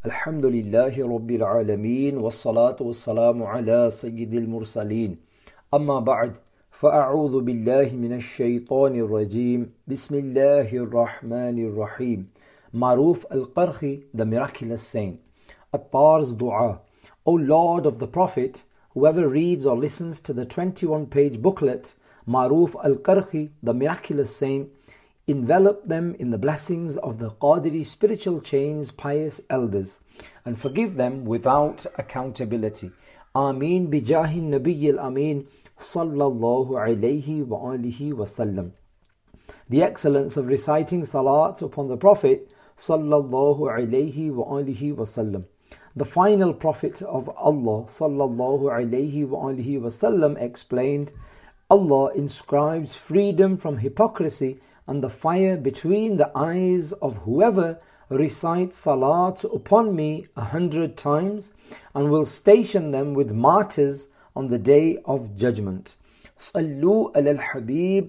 Alhamdulillahi Rabbil Alameen Wassalatu wassalamu ala Sayyidil Mursaleen Amma ba'd Fa'a'udhu billahi minash shaytanir rajim Bismillahir Rahmanir Rahim Maruf al-Qarhi, the miraculous saint. Attar's dua. O Lord of the Prophet, whoever reads or listens to the 21-page booklet Maruf al-Qarhi, the miraculous saint, envelop them in the blessings of the Qadiri spiritual chains pious elders and forgive them without accountability. Ameen bijahi Nabiyyil Ameen sallallahu alayhi wa alihi wa sallam. The excellence of reciting salat upon the Prophet sallallahu alayhi wa alihi wa sallam. The final Prophet of Allah sallallahu alayhi wa alihi wa sallam explained, Allah inscribes freedom from hypocrisy and the fire between the eyes of whoever recites salat upon me 100 times and will station them with martyrs on the day of judgment. Sallu ala al-Habib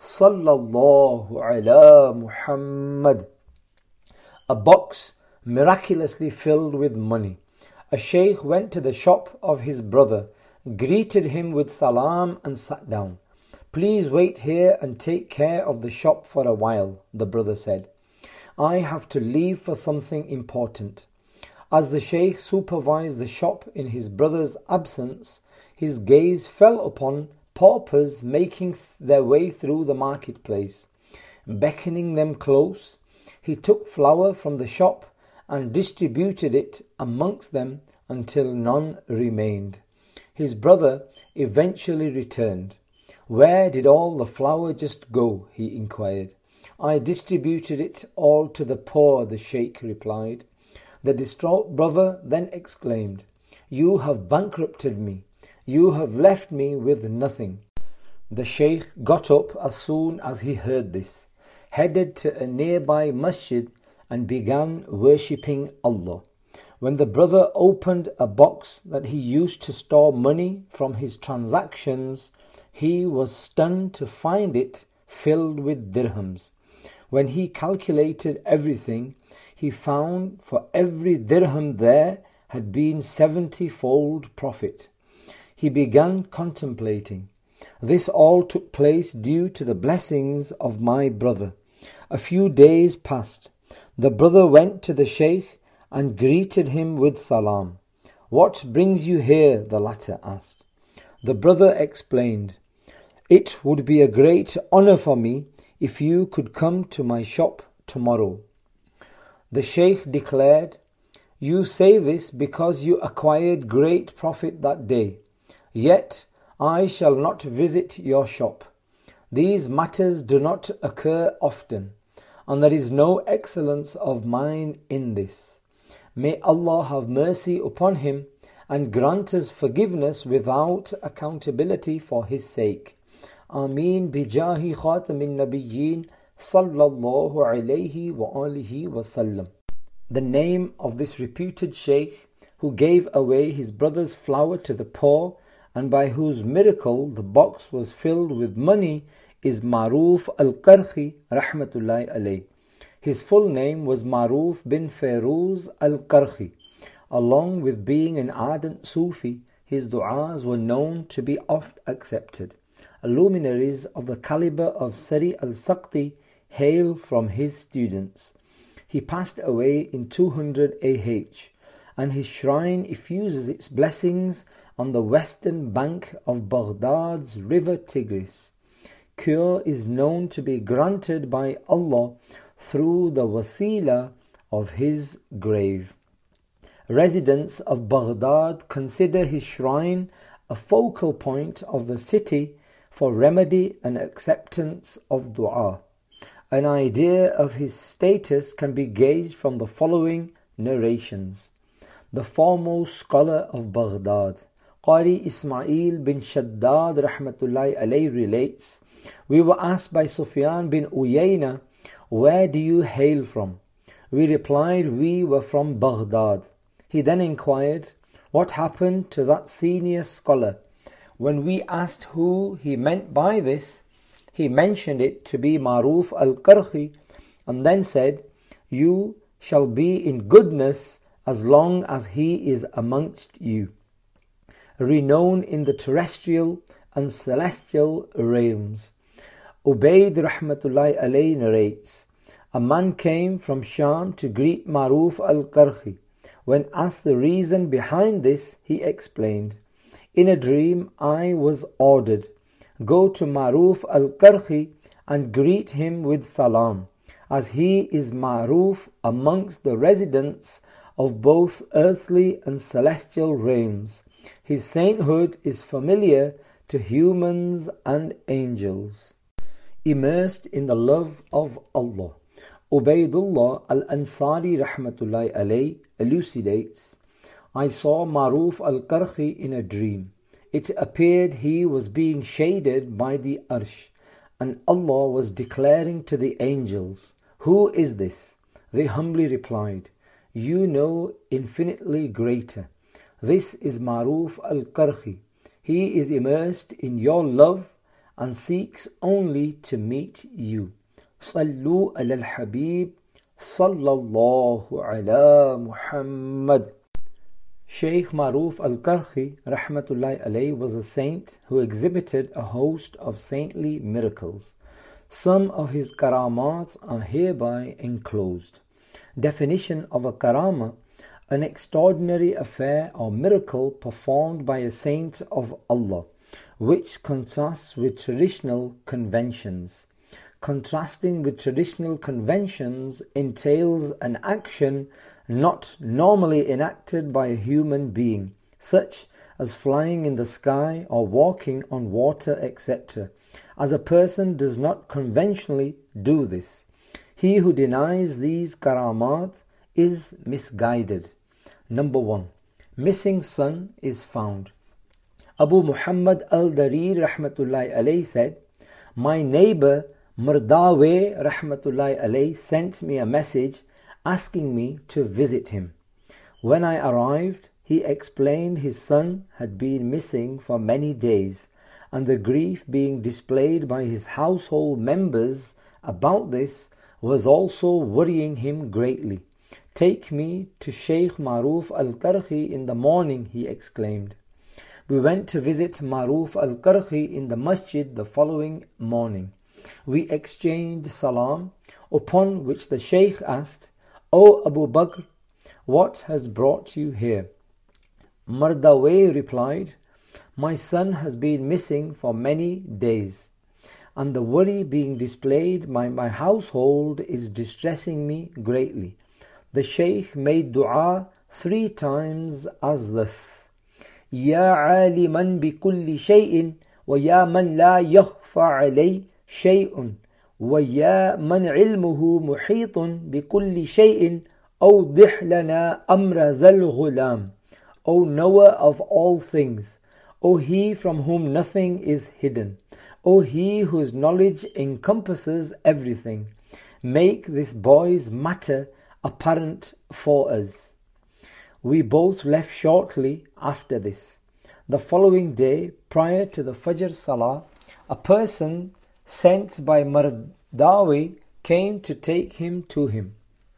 sallallahu ala Muhammad. A box miraculously filled with money. A sheikh went to the shop of his brother, greeted him with salam and sat down. Please wait here and take care of the shop for a while, the brother said. I have to leave for something important. As the sheikh supervised the shop in his brother's absence, his gaze fell upon paupers making their way through the marketplace. Beckoning them close, he took flour from the shop and distributed it amongst them until none remained. His brother eventually returned. Where did all the flour just go? He inquired. I distributed it all to the poor, the sheikh replied. The distraught brother then exclaimed, You have bankrupted me. You have left me with nothing. The sheikh got up as soon as he heard this, headed to a nearby masjid and began worshipping Allah. When the brother opened a box that he used to store money from his transactions, he was stunned to find it filled with dirhams. When he calculated everything, he found for every dirham there had been 70-fold profit. He began contemplating. This all took place due to the blessings of my brother. A few days passed. The brother went to the sheikh and greeted him with salam. What brings you here? The latter asked. The brother explained, It would be a great honor for me if you could come to my shop tomorrow. The sheikh declared, You say this because you acquired great profit that day. Yet I shall not visit your shop. These matters do not occur often, and there is no excellence of mine in this. May Allah have mercy upon him and grant us forgiveness without accountability for his sake. Ameen bijahi khatamin nabiyyin sallallahu alayhi wa alihi wa sallam. The name of this reputed sheikh who gave away his brother's flour to the poor and by whose miracle the box was filled with money is Maruf al-Qarhi rahmatullahi alayh. His full name was Maruf bin Feroz al-Qarhi. Along with being an ardent Sufi, his du'as were known to be oft accepted. Luminaries of the caliber of Sari al-Saqti hail from his students. He passed away in 200 AH, and his shrine effuses its blessings on the western bank of Baghdad's river Tigris. Cure is known to be granted by Allah through the wasila of his grave. Residents of Baghdad consider his shrine a focal point of the city for remedy and acceptance of dua. An idea of his status can be gauged from the following narrations. The foremost scholar of Baghdad, Qari Ismail bin Shaddad rahmatullahi alayhi relates, We were asked by Sufyan bin Uyayna, Where do you hail from? We replied, We were from Baghdad. He then inquired, What happened to that senior scholar? When we asked who he meant by this, he mentioned it to be Maruf al-Qarhi and then said, You shall be in goodness as long as he is amongst you, renowned in the terrestrial and celestial realms. Ubayd rahmatullahi alayhi narrates, a man came from Sham to greet Maruf al-Qarhi. When asked the reason behind this, he explained, in a dream I was ordered, go to Maruf al-Qarhi and greet him with salam, as he is Maruf amongst the residents of both earthly and celestial realms. His sainthood is familiar to humans and angels. Immersed in the love of Allah, Ubaydullah al-Ansari rahmatullahi alayhi elucidates, I saw Maruf al-Qarhi in a dream. It appeared he was being shaded by the Arsh, and Allah was declaring to the angels, who is this? They humbly replied, you know infinitely greater. This is Maruf al-Qarhi. He is immersed in your love and seeks only to meet you. Sallu ala al-Habib sallallahu ala Muhammad. Shaykh Maruf al-Qarhi rahmatullahi alayhi was a saint who exhibited a host of saintly miracles. Some of his karamat are hereby enclosed. Definition of a karama: an extraordinary affair or miracle performed by a saint of Allah, which contrasts with traditional conventions. Contrasting with traditional conventions entails an action not normally enacted by a human being, such as flying in the sky or walking on water, etc., as a person does not conventionally do this. He who denies these karamat is misguided. Number 1. Missing son is found. Abu Muhammad al-Darir rahmatullahi alayhi said, my neighbor Mardawi rahmatullahi alayhi sent me a message asking me to visit him. When I arrived, he explained his son had been missing for many days, and the grief being displayed by his household members about this was also worrying him greatly. Take me to Shaykh Maruf al-Qarhi in the morning, he exclaimed. We went to visit Maruf al-Qarhi in the masjid the following morning. We exchanged salam, upon which the Shaykh asked, O Abu Bakr, what has brought you here? Mardawi replied, my son has been missing for many days, and the worry being displayed by my household is distressing me greatly. The Shaykh made dua 3 times as thus: Ya aliman bi kulli shay'in, wa ya man la yakhfa alay shay'un, wa ya man ilmuhu muhitun bi kulli shay'in, awdih lana amra zal ghulam. O knower of all things, O he from whom nothing is hidden, O he whose knowledge encompasses everything, make this boy's matter apparent for us. We both left shortly after this. The following day, prior to the Fajr Salah, a person sent by Mardawi came to take him to him.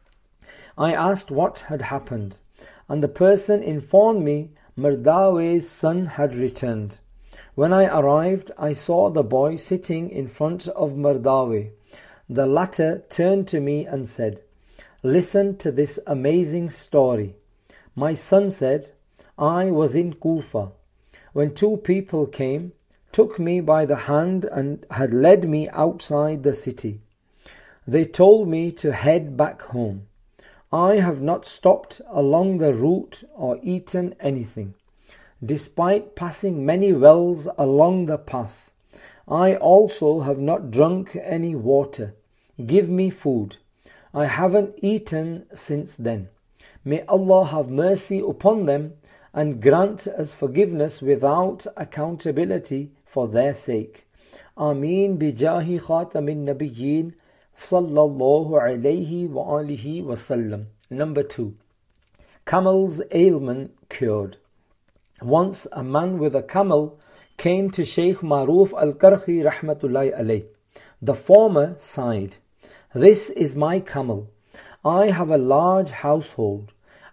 I asked what had happened, and the person informed me Mardawi's son had returned. When I arrived, I saw the boy sitting in front of Mardawi. The latter turned to me and said, listen to this amazing story. My son said, I was in Kufa when 2 people came, took me by the hand and had led me outside the city. They told me to head back home. I have not stopped along the route or eaten anything, despite passing many wells along the path. I also have not drunk any water. Give me food. I haven't eaten since then. May Allah have mercy upon them and grant us forgiveness without accountability for their sake. Ameen bijahi khatamin nabiyyin sallallahu alayhi wa alihi wasallam. Number 2. Camel's ailment cured. Once a man with a camel came to Shaykh Maruf al-Qarhi rahmatullahi alayh. The former sighed, this is my camel. I have a large household,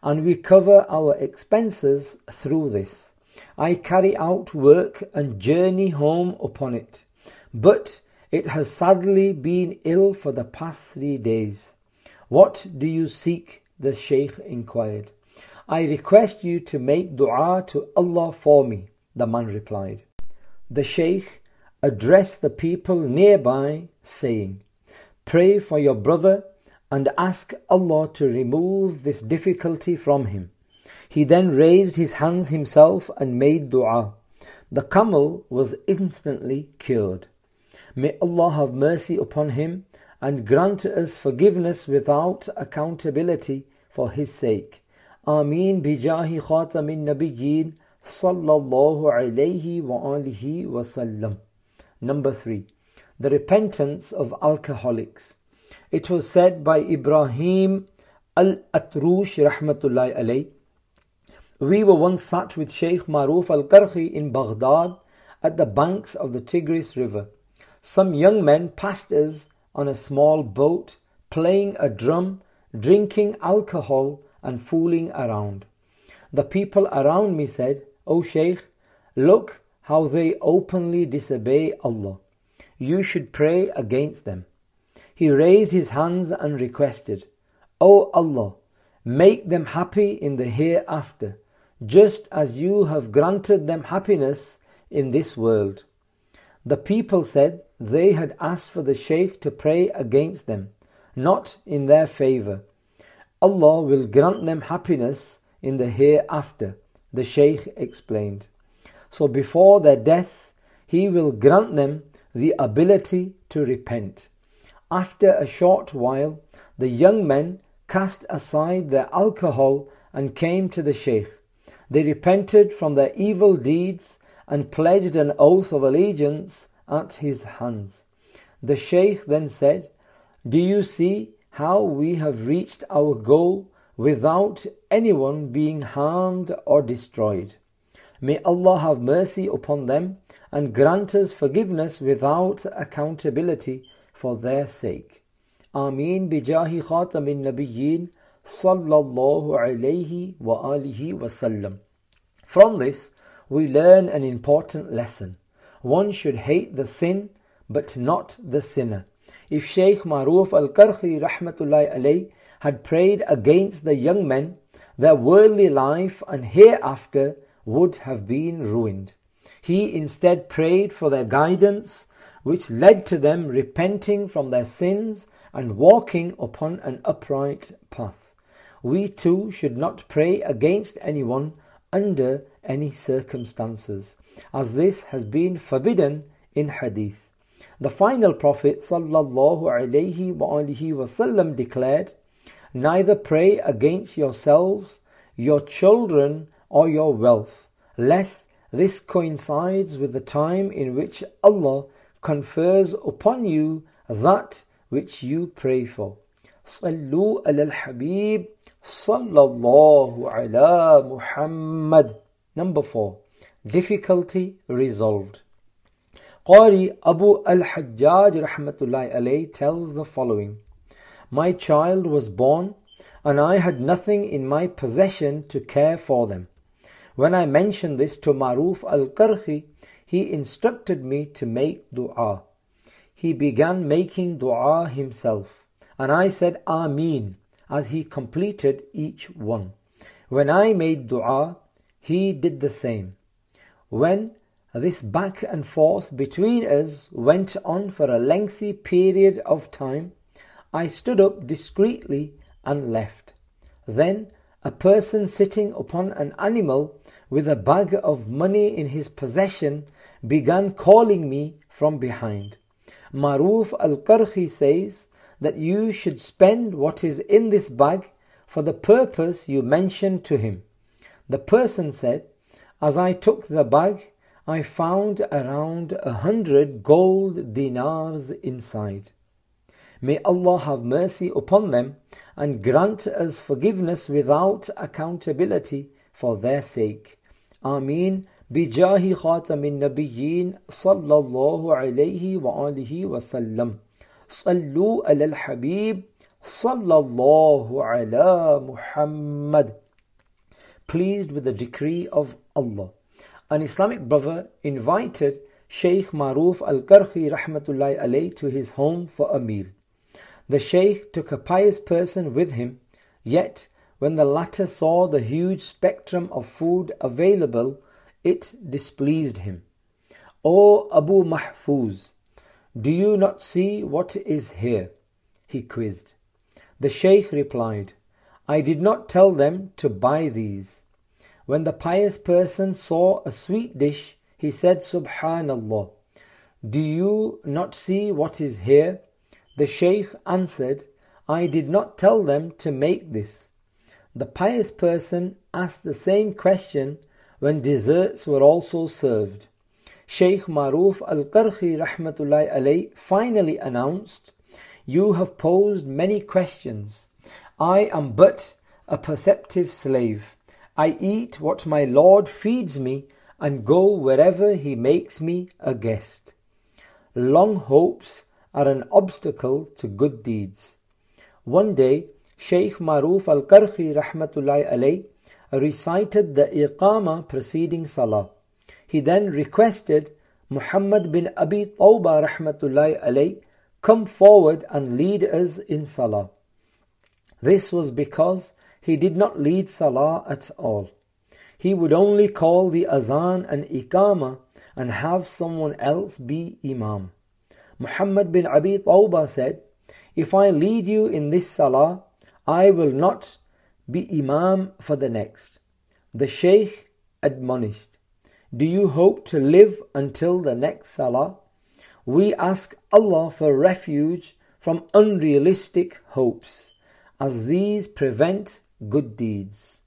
and we cover our expenses through this. I carry out work and journey home upon it, but it has sadly been ill for the past 3 days. What do you seek? The Shaykh inquired. I request you to make dua to Allah for me, the man replied. The Shaykh addressed the people nearby, saying, Pray for your brother and ask Allah to remove this difficulty from him. He then raised his hands himself and made dua. The camel was instantly cured. May Allah have mercy upon him and grant us forgiveness without accountability for his sake. Ameen bijahi khatamin nabiyyin sallallahu alayhi wa alihi wa sallam. Number 3. The repentance of alcoholics. It was said by Ibrahim al-Atrush rahmatullahi alayh, we were once sat with Shaykh Maruf al-Karhi in Baghdad at the banks of the Tigris River. Some young men passed us on a small boat, playing a drum, drinking alcohol and fooling around. The people around me said, O Shaykh, look how they openly disobey Allah. You should pray against them. He raised his hands and requested, O Allah, make them happy in the hereafter, just as you have granted them happiness in this world. The people said they had asked for the Shaykh to pray against them, not in their favour. Allah will grant them happiness in the hereafter, the Shaykh explained. So before their deaths, He will grant them the ability to repent. After a short while, the young men cast aside their alcohol and came to the Shaykh. They repented from their evil deeds and pledged an oath of allegiance at his hands. The Shaykh then said, Do you see how we have reached our goal without anyone being harmed or destroyed? May Allah have mercy upon them and grant us forgiveness without accountability for their sake. Ameen bijahi khatamin nabiyyin sallallahu alayhi wa alihi wa sallam. From this, we learn an important lesson. One should hate the sin, but not the sinner. If Shaykh Maruf al-Karhi rahmatullahi alayh had prayed against the young men, their worldly life and hereafter would have been ruined. He instead prayed for their guidance, which led to them repenting from their sins and walking upon an upright path. We too should not pray against anyone under any circumstances, as this has been forbidden in hadith. The final Prophet sallallahu alaihi wasallam declared, Neither pray against yourselves, your children or your wealth, lest this coincides with the time in which Allah confers upon you that which you pray for. Sallu ala al-Habib sallallahu ala Muhammad. Number 4. Difficulty resolved. Qari Abu al-Hajjaj rahmatullahi alayh tells the following. My child was born and I had nothing in my possession to care for them. When I mentioned this to Maruf al-Karhi, he instructed me to make dua. He began making dua himself, and I said Ameen as he completed each one. When I made dua, he did the same. When this back and forth between us went on for a lengthy period of time, I stood up discreetly and left. Then a person sitting upon an animal with a bag of money in his possession began calling me from behind. Maruf al-Karhi says that you should spend what is in this bag for the purpose you mentioned to him. The person said, As I took the bag, I found around 100 gold dinars inside. May Allah have mercy upon them and grant us forgiveness without accountability for their sake. Ameen bijahi khatamin nabiyyin sallallahu alayhi wa alihi wa sallam. Sallu ala al-Habib sallallahu ala Muhammad. pleased with the decree of Allah. An Islamic brother invited Shaykh Maruf Al-Karhi rahmatullahi alayh to his home for a meal. The Shaykh took a pious person with him, yet when the latter saw the huge spectrum of food available, it displeased him. "O Abu Mahfuz, do you not see what is here?" he quizzed. The Shaykh replied, "I did not tell them to buy these." When the pious person saw a sweet dish, he said, "Subhanallah, do you not see what is here?" The Shaykh answered, "I did not tell them to make this." The pious person asked the same question when desserts were also served. Shaykh Maruf Al-Karhi rahmatullahi alayh finally announced, "You have posed many questions. I am but a perceptive slave. I eat what my Lord feeds me and go wherever He makes me a guest." Long hopes are an obstacle to good deeds. One day, Shaykh Maruf Al-Karhi rahmatullahi alayh recited the Iqamah preceding Salah. He then requested Muhammad bin Abi Tawbah rahmatullahi alayh come forward and lead us in Salah. This was because he did not lead Salah at all. He would only call the Azan and Iqamah and have someone else be Imam. Muhammad bin Abi Tawbah said, "If I lead you in this Salah, I will not be Imam for the next." The Shaykh admonished, "Do you hope to live until the next Salah? We ask Allah for refuge from unrealistic hopes, as these prevent good deeds.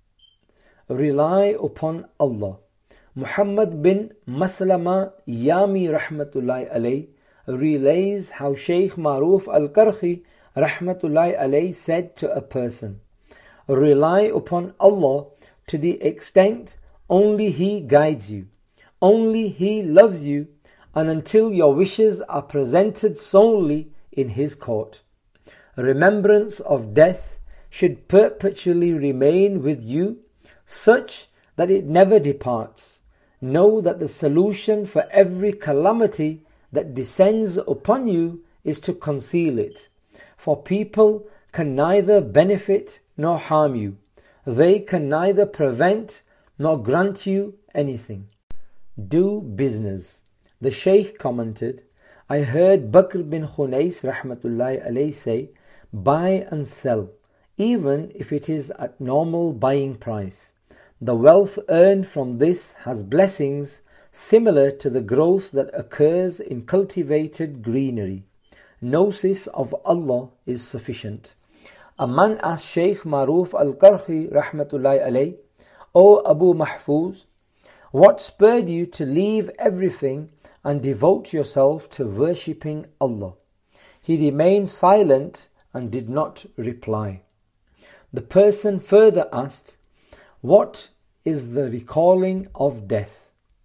Rely upon Allah." Muhammad bin Maslama Yami rahmatullahi alayh relays how Shaykh Maruf Al-Karhi rahmatullahi alayh said to a person, "Rely upon Allah to the extent only He guides you, only He loves you, and until your wishes are presented solely in His court. Remembrance of death should perpetually remain with you, such that it never departs. Know that the solution for every calamity that descends upon you is to conceal it. For people can neither benefit nor harm you. They can neither prevent nor grant you anything. Do business." The Shaykh commented, "I heard Bakr bin Khunais rahmatullahi alayhi say, buy and sell, even if it is at normal buying price. The wealth earned from this has blessings similar to the growth that occurs in cultivated greenery. Gnosis of Allah is sufficient." A man asked Shaykh Maruf Al-Karhi rahmatullahi alayh, "O Abu Mahfuz, what spurred you to leave everything and devote yourself to worshipping Allah?" He remained silent and did not reply. The person further asked, "What is the recalling of death?"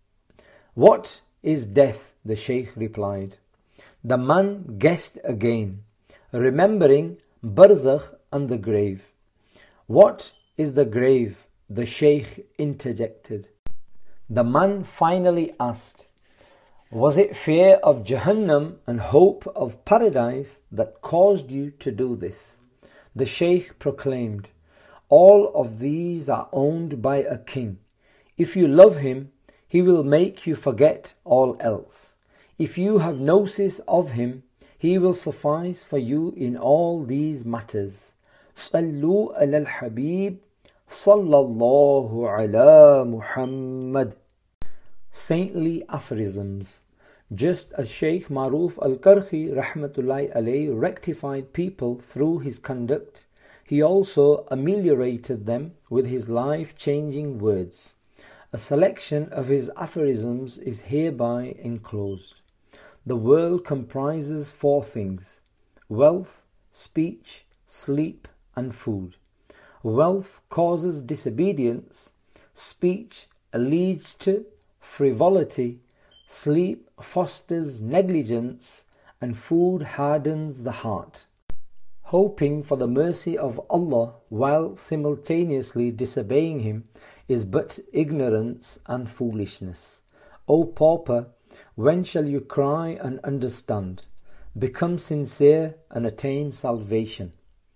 "What is death?" the Shaykh replied. The man guessed again, remembering Barzakh and the grave. "What is the grave?" the Shaykh interjected. The man finally asked, "Was it fear of Jahannam and hope of paradise that caused you to do this?" The Shaykh proclaimed, "All of these are owned by a king. If you love him, he will make you forget all else. If you have gnosis of him, he will suffice for you in all these matters. Sallu ala al-Habib, sallallahu ala Muhammad." Saintly aphorisms. Just as Shaykh Maruf Al-Karhi rahmatullahi alayh rectified people through his conduct, he also ameliorated them with his life-changing words. A selection of his aphorisms is hereby enclosed. The world comprises four things: wealth, speech, sleep, and food. Wealth causes disobedience, speech leads to frivolity, sleep fosters negligence, and food hardens the heart. Hoping for the mercy of Allah while simultaneously disobeying Him is but ignorance and foolishness. O pauper, when shall you cry and understand? Become sincere and attain salvation.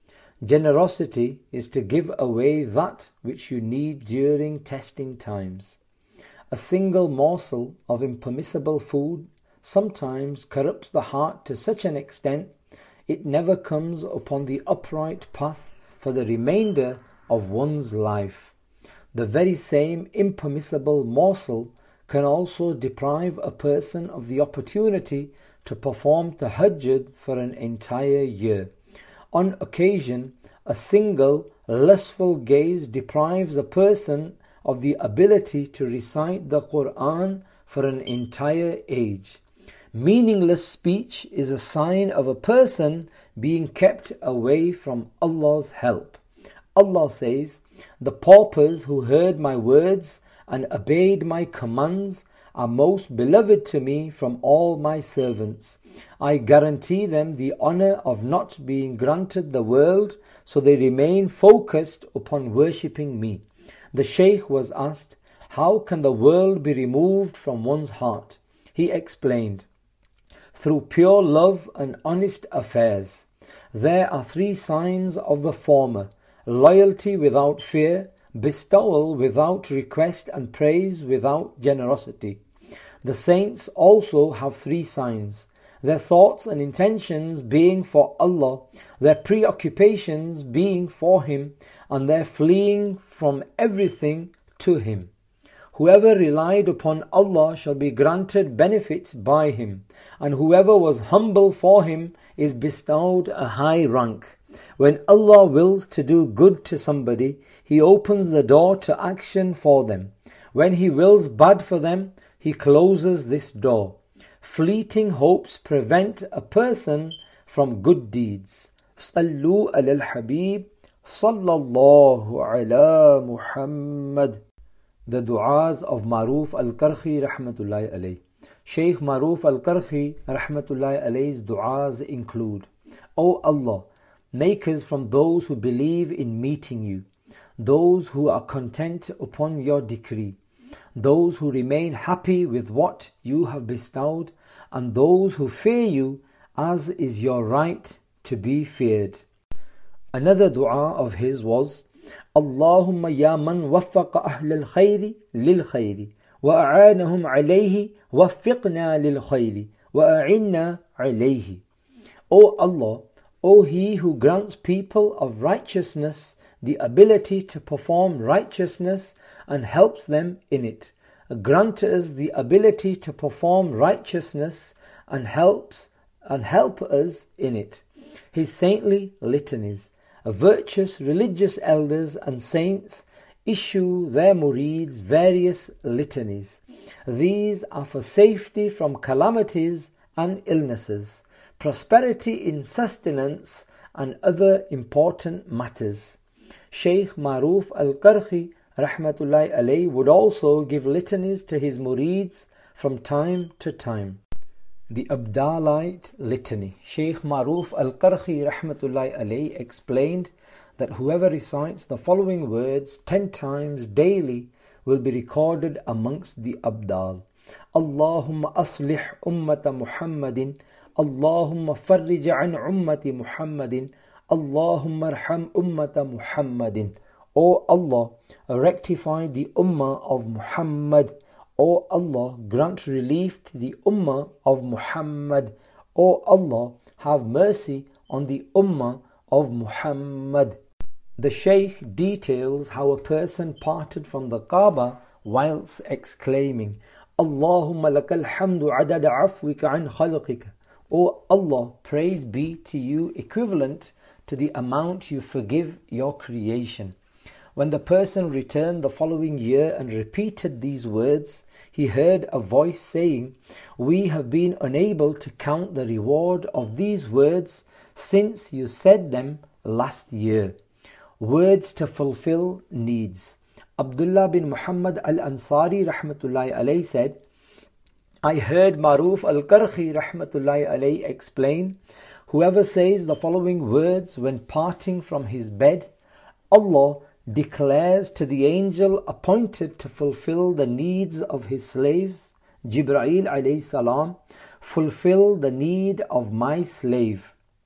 Generosity is to give away that which you need during testing times. A single morsel of impermissible food sometimes corrupts the heart to such an extent it never comes upon the upright path for the remainder of one's life. The very same impermissible morsel can also deprive a person of the opportunity to perform tahajjud for an entire year. On occasion, a single lustful gaze deprives a person of the ability to recite the Quran for an entire age. Meaningless speech is a sign of a person being kept away from Allah's help. Allah says, "The paupers who heard my words and obeyed my commands are most beloved to me from all my servants. I guarantee them the honor of not being granted the world, so they remain focused upon worshipping me." The Shaykh was asked, "How can the world be removed from one's heart?" He explained, "Through pure love and honest affairs. There are three signs of the former: loyalty without fear, bestowal without request, and praise without generosity. The saints also have three signs: their thoughts and intentions being for Allah, their preoccupations being for Him, and their fleeing from everything to Him. Whoever relied upon Allah shall be granted benefits by Him, and whoever was humble for Him is bestowed a high rank. When Allah wills to do good to somebody, He opens the door to action for them. When He wills bad for them, He closes this door. Fleeting hopes prevent a person from good deeds. Sallu ala al-Habib, sallallahu ala Muhammad." The du'as of Maruf al-Karhi rahmatullahi alayh. Shaykh Maruf al-Karhi rahmatullahi alayh's du'as include: O Allah, make us from those who believe in meeting you, those who are content upon your decree, those who remain happy with what you have bestowed, and those who fear you as is your right to be feared. Another dua of his was: Allahumma ya man waffaqa ahlal khayri lil khayri wa a'anahum alayhi waffiqna lil khayri wa a'inna alayhi. O Allah, O He who grants people of righteousness the ability to perform righteousness and helps them in it, grant us the ability to perform righteousness and help us in it. His saintly litanies, virtuous religious elders and saints issue their murids various litanies. These are for safety from calamities and illnesses, prosperity in sustenance, and other important matters. Shaykh Maruf al-Karhi rahmatullahi alayh would also give litanies to his murids from time to time. The Abdalite Litany. Shaykh Maruf al-Karhi rahmatullahi alayh explained that whoever recites the following words 10 times daily will be recorded amongst the Abdal. Allahumma aslih ummata Muhammadin, Allahumma farrij an ummati Muhammadin, Allahumma arham ummata Muhammadin. O Allah, rectify the ummah of Muhammad. O Allah, grant relief to the ummah of Muhammad. O Allah, have mercy on the ummah of Muhammad. The Shaykh details how a person parted from the Kaaba whilst exclaiming, Allahumma lakal hamdu adada afwika an khalqika. O Allah, praise be to you equivalent to the amount you forgive your creation. When the person returned the following year and repeated these words, he heard a voice saying, We have been unable to count the reward of these words since you said them last year. Words to fulfill needs. Abdullah bin Muhammad al-Ansari rahmatullahi alayhi said, I heard Maruf al-Karhi rahmatullahi alayhi explain, Whoever says the following words when parting from his bed, Allah declares to the angel appointed to fulfill the needs of his slaves, Jibreel alayhi salam, fulfill the need of my slave.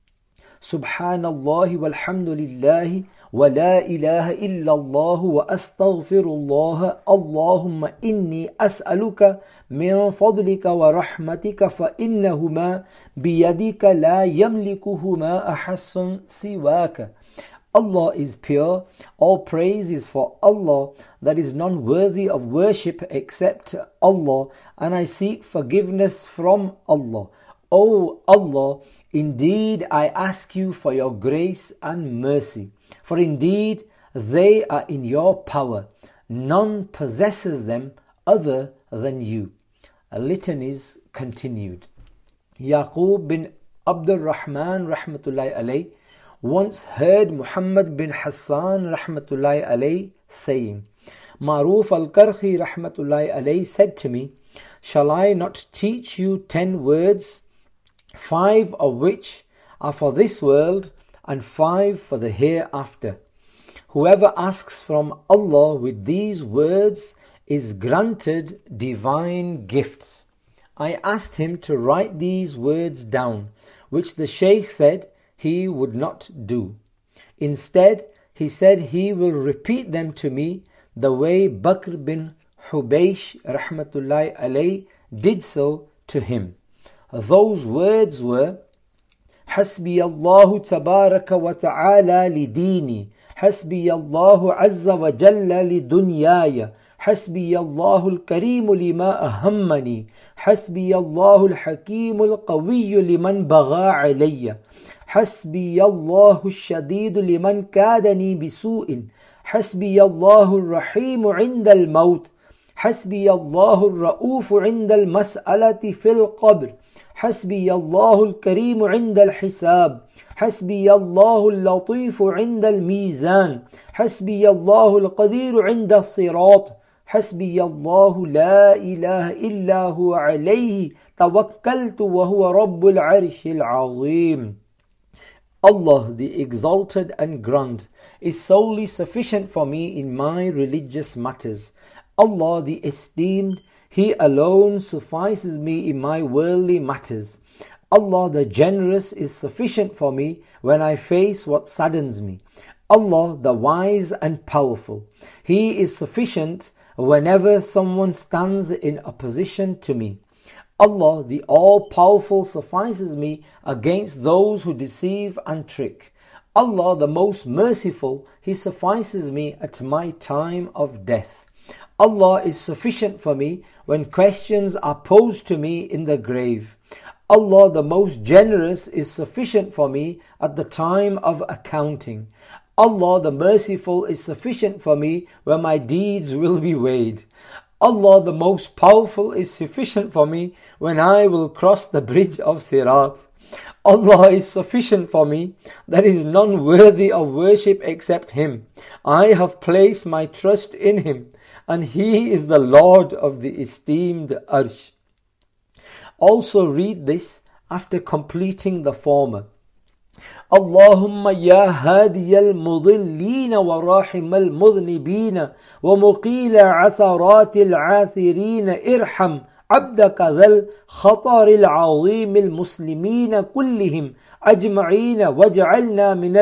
Subhanallah walhamdulillah wa la ilaha illallah wa astaghfirullah. Allahumma inni as'aluka min fadlika wa rahmatika fa innahuma biyadika la yamlikuhuma ahassun siwaka. Allah is pure, all praise is for Allah, that is none worthy of worship except Allah, and I seek forgiveness from Allah. O Allah, indeed I ask you for your grace and mercy, for indeed they are in your power, none possesses them other than you. A litanies continued. Yaqub bin Abdul Rahman rahmatullahi alayh once heard Muhammad bin Hassan rahmatullahi alayh saying, Maruf al-Karhi rahmatullahi alayh said to me, shall I not teach you 10 words, 5 of which are for this world and 5 for the hereafter? Whoever asks from Allah with these words is granted divine gifts. I asked him to write these words down, which the Shaykh said he would not do. Instead, he said he will repeat them to me the way Bakr bin Hubaysh rahmatullahi alayh did so to him. Those words were, Hasbi Allahu tabaraka wa ta'ala li dini, Hasbi Allahu azza wa jalla li dunyaya, Hasbi Allahu al-kareem lima ahammani, Hasbi Allahu al-hakeem al-qawiyyu liman bagha alayya, حسبي الله الشديد لمن كادني بسوء حسبي الله الرحيم عند الموت حسبي الله الرؤوف عند المسألة في القبر حسبي الله الكريم عند الحساب حسبي الله اللطيف عند الميزان حسبي الله القدير عند الصراط حسبي الله لا إله إلا هو عليه توكلت وهو رب العرش العظيم. Allah, the exalted and grand, is solely sufficient for me in my religious matters. Allah, the esteemed, He alone suffices me in my worldly matters. Allah, the generous, is sufficient for me when I face what saddens me. Allah, the wise and powerful, He is sufficient whenever someone stands in opposition to me. Allah, the all-powerful, suffices me against those who deceive and trick. Allah, the most merciful, He suffices me at my time of death. Allah is sufficient for me when questions are posed to me in the grave. Allah, the most generous, is sufficient for me at the time of accounting. Allah, the merciful, is sufficient for me when my deeds will be weighed. Allah, the most powerful, is sufficient for me when I will cross the bridge of Sirat. Allah is sufficient for me. There is none worthy of worship except Him. I have placed my trust in Him, and He is the Lord of the esteemed Arsh. Also read this after completing the former. اللهم يا هادي المضلين وراحم المذنبين ومقيل عثرات العاثرين ارحم عبدك ذا الخطر العظيم المسلمين كلهم أجمعين واجعلنا من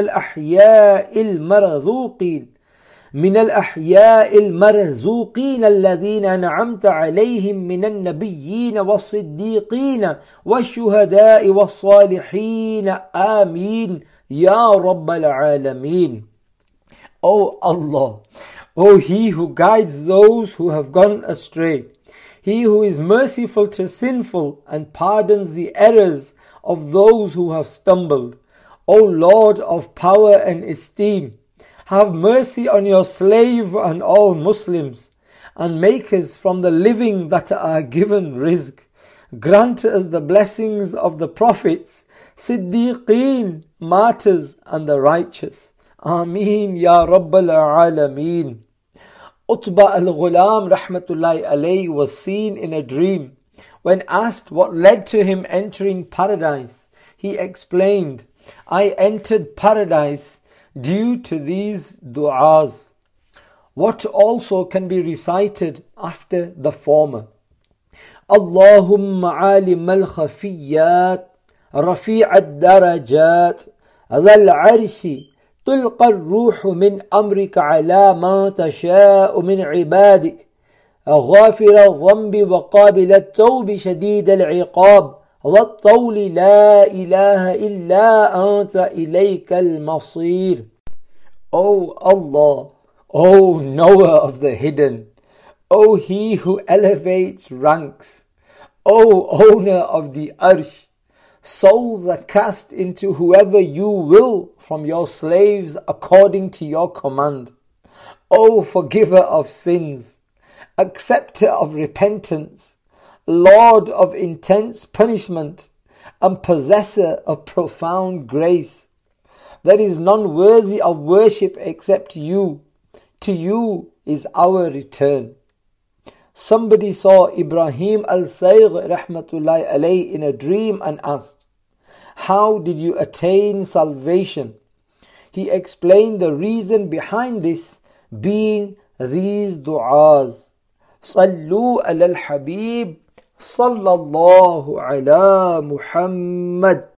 الأحياء المرزوقين الذين أنعمت عليهم من النبيين والصديقين والشهداء والصالحين آمين يا رب العالمين. O Allah, O He who guides those who have gone astray, He who is merciful to sinful and pardons the errors of those who have stumbled, O Lord of power and esteem, have mercy on your slave and all Muslims, and make us from the living that are given rizq. Grant us the blessings of the prophets, Siddiqeen, martyrs, and the righteous. Ameen ya Rabbal Alameen. Utbah al-Ghulam rahmatullahi alayhi was seen in a dream. When asked what led to him entering paradise, he explained, I entered paradise due to these du'as. What also can be recited after the former? Allahumma alim al-khafiyyat, rafi' al-darajat, dhal arshi, تلقى الروح من أمرك على ما تشاء من عبادك غافر الذنب وقابل التوب شديد العقاب والطول لا إله إلا أنت إليك المصير. O Allah, O knower of the hidden, O He who elevates ranks, O owner of the arsh, souls are cast into whoever you will from your slaves according to your command. O forgiver of sins, acceptor of repentance, Lord of intense punishment, and possessor of profound grace. There is none worthy of worship except you. To you is our return. Somebody saw Ibrahim al-Saygh rahmatullahi alayhi in a dream and asked, how did you attain salvation? He explained the reason behind this being these du'as. Sallu ala al-Habib sallallahu ala Muhammad.